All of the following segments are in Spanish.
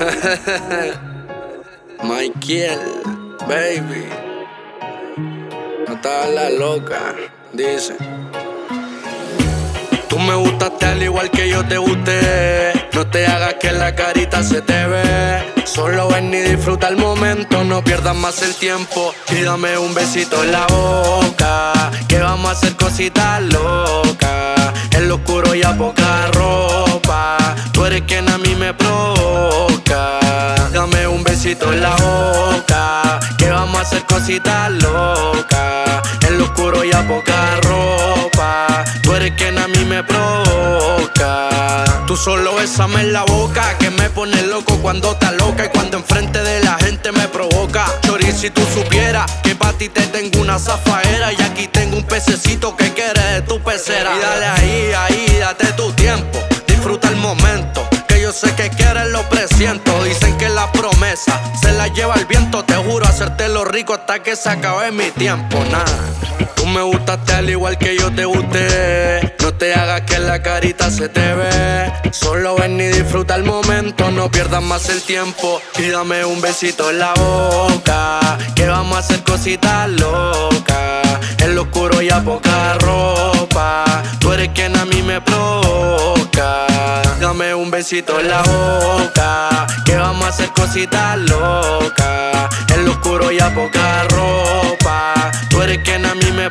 Michael, baby, no estás la loca, dice. Tú me gustaste al igual que yo te gusté. No te hagas que la carita se te ve. Solo ven y disfruta el momento, no pierdas más el tiempo. Y dame un besito en la boca, que vamos a hacer cositas locas. En lo oscuro y a poca ropa, tú eres quien a mí me provoca. Dame un besito en la boca, que vamos a hacer cositas locas. En lo oscuro y a poca ropa, tú eres quien a mí me provoca. Tú solo bésame en la boca, que me pone loco cuando estás loca y cuando enfrente de la gente me provoca. Chori, si tú supieras que pa' ti te tengo una zafaera y aquí tengo un pececito que quiere de tu pecera. Y dale ahí, date tu tiempo, disfruta el momento, que yo sé que quieres, lo presiento. Dicen que la promesa se la lleva el viento, te juro hacerte lo rico hasta que se acabe mi tiempo. Nah, tú me gustaste al igual que yo te gusté. No te hagas que la carita se te ve. Solo ven y disfruta el momento, no pierdas más el tiempo. Y dame un besito en la boca, que vamos a hacer cositas locas. En lo oscuro y a poca ropa, tú eres quien a mí me provoca. Dame un besito en la boca, que vamos a hacer cositas locas. En lo oscuro y a poca ropa, tú eres quien a mí me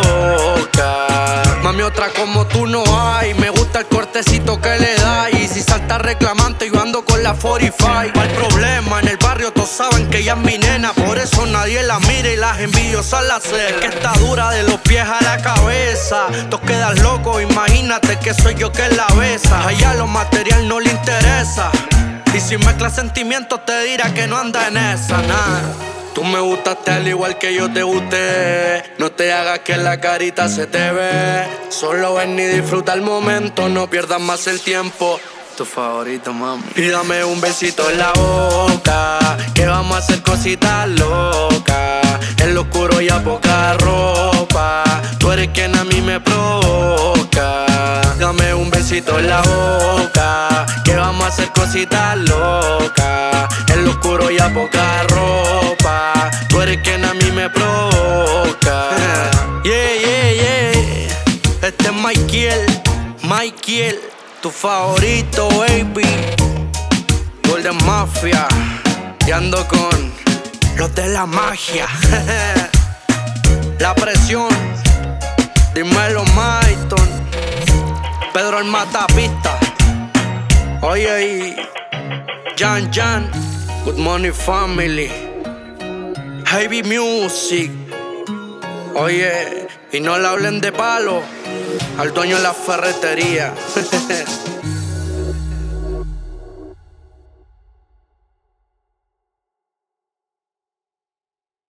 provoca. Mami, otra como tú no hay. Me gusta el cortecito que le da. Y si salta reclamante, yo ando con la 45. No hay problema, en el barrio todos saben que ella es mi nena. Por eso nadie la mira y las envidiosas la hacen. Es que está dura de los pies a la cabeza. Todos quedan locos, imagínate que soy yo que la besa. A ella lo material no le interesa, y si mezcla sentimientos te dirá que no anda en esa, nada. Tú me gustaste al igual que yo te gusté. No te hagas que la carita se te ve. Solo ven y disfruta el momento, no pierdas más el tiempo. Tu favorito, mami. Y dame un besito en la boca, que vamos a hacer cositas locas. En lo oscuro y a poca ropa, tú eres quien a mí me provoca. Dame un besito en la boca, que vamos a hacer cositas locas. En lo oscuro y a poca ropa, tú eres quien a mí me provoca. Yeah. Este es Michael, tu favorito, baby. Golden Mafia. Y ando con los de la magia. La presión. Dímelo, Maiton. Pedro el Matapista. Oye, y Jan. Good Morning Family. Heavy Music. Oye, y no le hablen de palo al dueño de la ferretería.